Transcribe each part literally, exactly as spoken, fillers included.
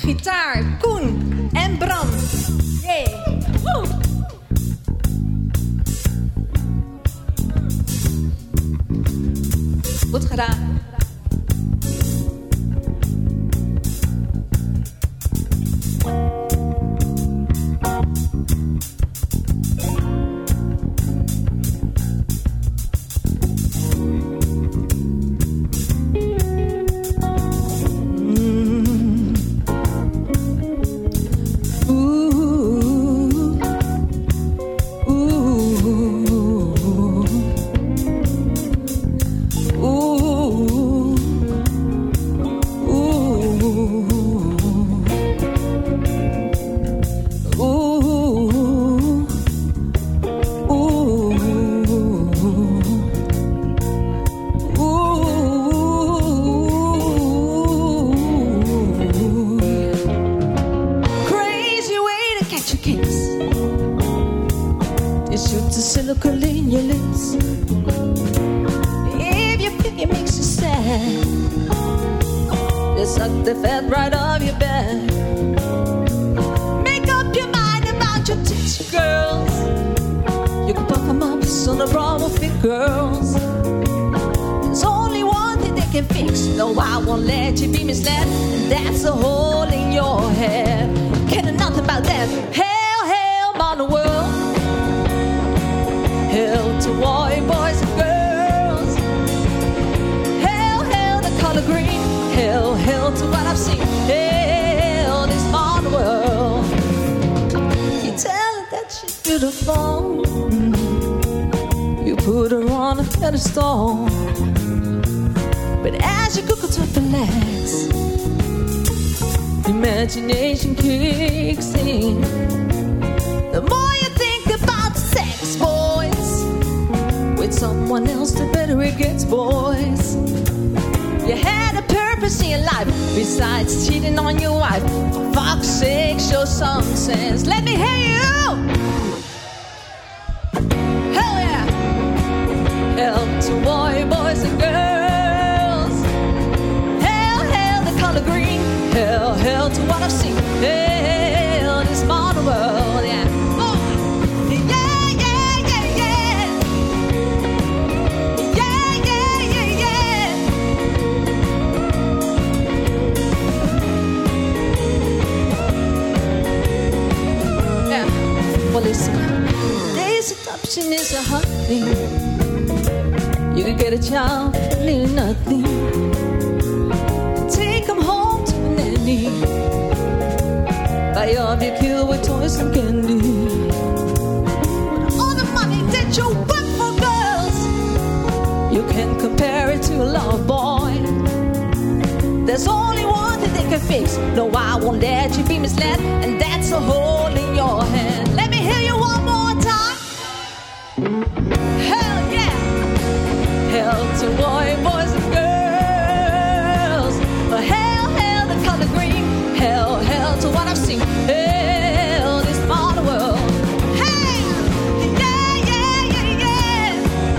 gitaar, Koen en Bram. Yeah. Woe. Goed gedaan. But as you Google to relax, imagination kicks in. The more you think about sex, boys, with someone else, the better it gets, boys. You had a purpose in your life besides cheating on your wife. For fuck's sake, show some sense. Let me hear you. Hell yeah. Hell to boy, boys and girls. Hell, hell, the color green. Hell, hell to what I've seen. Hell, this modern world, yeah. Oh. Yeah, yeah, yeah, yeah. Yeah, yeah, yeah, yeah. Yeah. Well, listen. This adoption is a hard thing. You could get a child for little nothing. Take him home to a nanny. Buy off your kill with toys and candy. With all the money that you work for, girls, you can compare it to a love boy. There's only one thing they can fix. No, I won't let you be misled, and that's a hole in your hand. Let me hear you one more time. Hell yeah. Hell to boy, boys and girls. But hell, hell, the color green. Hell, hell to what I've seen. Hell, this modern world. Hey, yeah, yeah, yeah, yeah.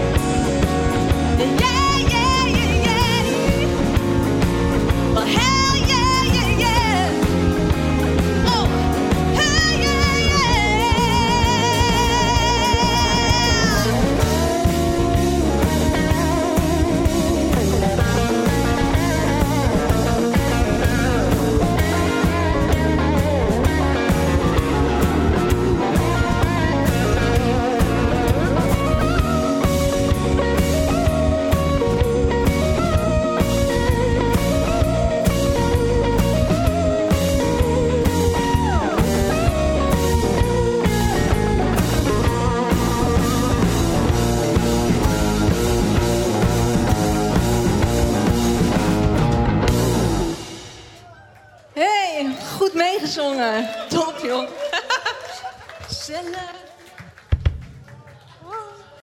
Yeah, yeah, yeah, yeah. But hell, yeah, yeah, yeah. Oh, hell, yeah, Hey, goed meegezongen. Top, joh. Gezellig.